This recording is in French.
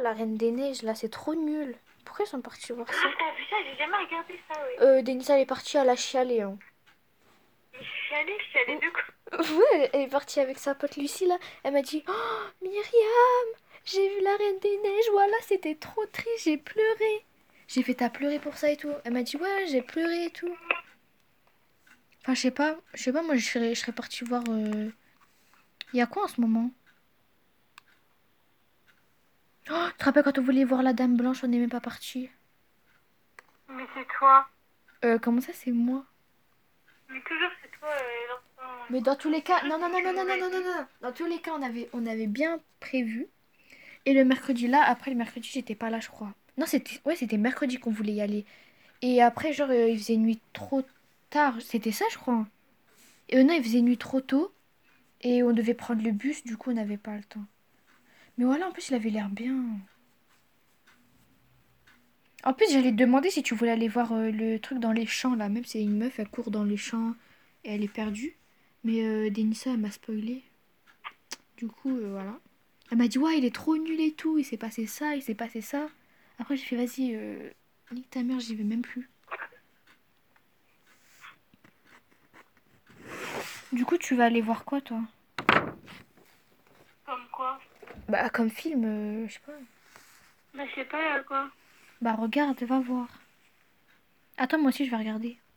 la Reine des Neiges, là, c'est trop nul. Pourquoi ils sont partis voir Ah, ça? t'as vu ça? J'ai jamais regardé ça, oui. Denis, elle est partie à la chialer, hein. Mais je suis allée de quoi? Ouais, elle est partie avec sa pote Lucie, là. Elle m'a dit, oh, Myriam, j'ai vu la Reine des Neiges, voilà, c'était trop triste, j'ai pleuré. J'ai fait, t'as pleuré pour ça et tout. Elle m'a dit, ouais, j'ai pleuré et tout. Enfin, je sais pas, moi, je serais partie voir... Il y a quoi en ce moment? Oh, tu te rappelles quand on voulait voir la Dame Blanche, on n'est même pas parti. Mais c'est toi. Comment ça, c'est moi? Mais toujours c'est toi, l'enfant. Mais dans tous les cas, Toujours non, non, c'est non, tu non, non, non, m'aurais non, non, dit. non. Dans tous les cas, on avait bien prévu. Et le mercredi là, après le mercredi, j'étais pas là, je crois. Non, c'était mercredi qu'on voulait y aller. Et après, genre, il faisait nuit trop tard. C'était ça, je crois. Et non, il faisait nuit trop tôt. Et on devait prendre le bus, du coup, on n'avait pas le temps. Mais voilà, en plus, il avait l'air bien. En plus, j'allais te demander si tu voulais aller voir le truc dans les champs, là. Même si c'est une meuf, elle court dans les champs et elle est perdue. Mais Denissa, elle m'a spoilé. Du coup, voilà. Elle m'a dit, ouais, il est trop nul et tout. Il s'est passé ça, il s'est passé ça. Après, j'ai fait, vas-y, nique ta mère, j'y vais même plus. Du coup, tu vas aller voir quoi, toi? Comme quoi? Bah, comme film, je sais pas. Bah, je sais pas, quoi. Bah, regarde, va voir. Attends, moi aussi, je vais regarder.